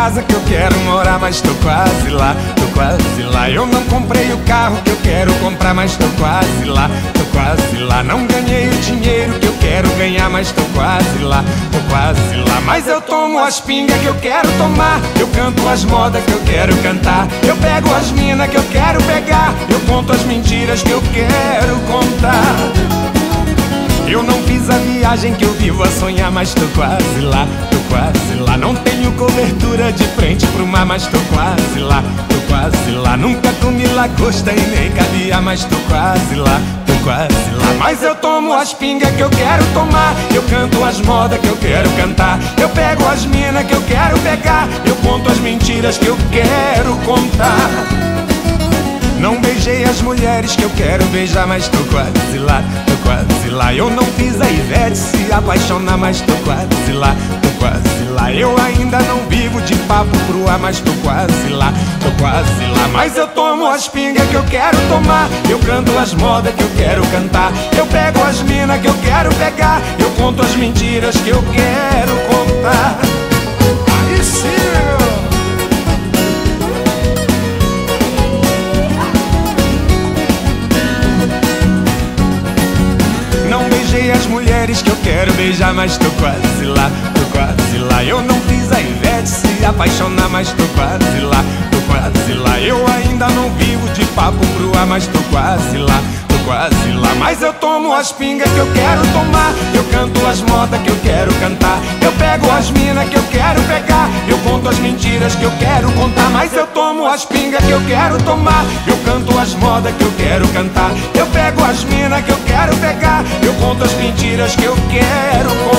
casa que eu quero morar, mas tô quase lá, tô quase lá. Eu não comprei o carro que eu quero comprar, mas tô quase lá, tô quase lá. Não ganhei o dinheiro que eu quero ganhar, mas tô quase lá, tô quase lá. Mas eu tomo as pingas que eu quero tomar, eu canto as modas que eu quero cantar, eu pego as minas que eu quero pegar, eu conto as mentiras que eu quero contar. Eu não fiz a viagem que eu vivo a sonhar, mas tô quase lá, tô quase lá. Não tenho cobertura de frente pro mar, mas tô quase lá, tô quase lá. Nunca comi lagosta e nem caviar, mas tô quase lá, tô quase lá. Mas eu tomo as pingas que eu quero tomar, eu canto as modas que eu quero cantar, eu pego as minas que eu quero pegar, eu conto as mentiras que eu quero contar. Não beijei as mulheres que eu quero beijar, mas tô quase lá, tô quase lá. Eu não fiz a Ivete se apaixonar, mas tô quase lá, tô quase lá. Eu ainda não vivo de papo pro ar, mas tô quase lá, tô quase lá. Mas eu tomo as pingas que eu quero tomar, eu canto as modas que eu quero cantar, eu pego as minas que eu quero pegar, eu conto as mentiras que eu quero contar. Aí sim! As mulheres que eu quero beijar, mas tô quase lá, tô quase lá. Eu não fiz a Ivete se apaixonar, mas tô quase lá, tô quase lá. Eu ainda não vivo de papo pro ar, mas tô quase lá, tô quase lá. Mas eu tomo as pingas que eu quero tomar, eu canto as modas que eu quero cantar, eu pego as minas que eu quero pegar, eu conto as mentiras que eu quero contar. Mas eu tomo as pingas que eu quero tomar, eu canto as modas que eu quero cantar, eu pego as minas que eu quero pegar, eu conto as mentiras que eu quero contar.